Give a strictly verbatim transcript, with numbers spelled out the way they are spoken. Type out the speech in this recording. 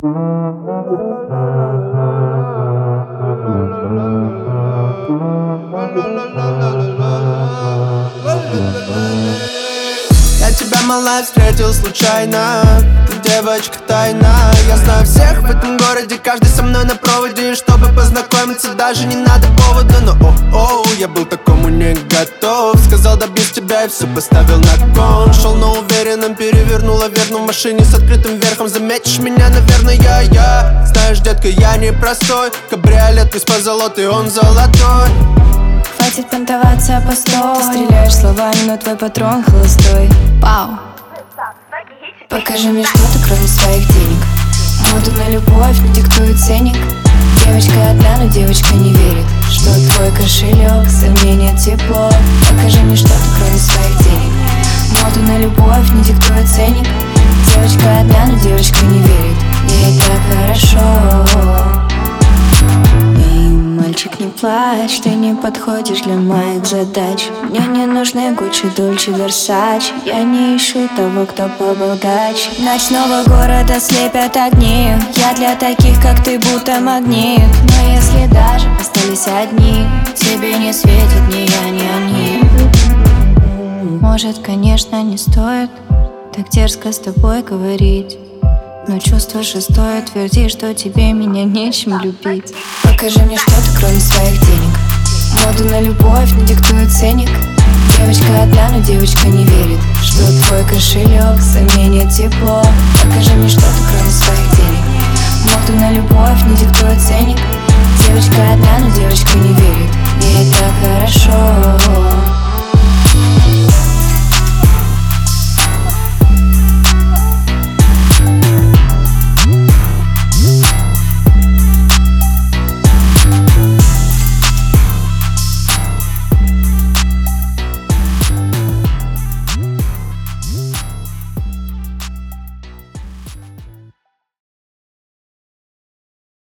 Я тебя, малая, встретил случайно. Ты девочка тайна. Я знаю всех в этом городе, каждый со мной на проводе. И чтобы познакомиться, даже не надо повода. Но о-оу, я был такому не готов. Сказал, да без тебя, и все поставил на кон. Шел на уверенном, перевернула верну в машине с открытым верхом. Заметишь меня, наверное, я Знаешь, детка, я не простой. Кабриолет из позолоты, он золотой. Хватит понтоваться, постой. Ты стреляешь словами, но твой патрон холостой. Пау. Покажи мне что-то, кроме своих денег. Моду на любовь не диктует ценник. Девочка одна, но девочка не верит, что твой кошелек, сомнение, тепло. Покажи мне что-то, кроме своих денег. Моду на любовь не диктует ценник. Девочка одна, но девочка не верит. Ей так хорошо. Мальчик, не плачь, ты не подходишь для моих задач. Мне не нужны Гуччи, Дольче, Версач. Я не ищу того, кто побогач. Ночного города слепят огни. Я для таких, как ты, будто магнит. Но если даже остались одни, тебе не светит ни я, ни они. Может, конечно, не стоит так дерзко с тобой говорить, но чувство шестое твердит, что тебе меня нечем любить. Покажи мне что-то, кроме своих денег. Моду на любовь не диктует ценник. Девочка одна, но девочка не верит, что твой кошелек, сомнение, тепло. Покажи мне что-то, кроме своих денег. Моду на любовь не диктует ценник. Девочка одна, но девочка не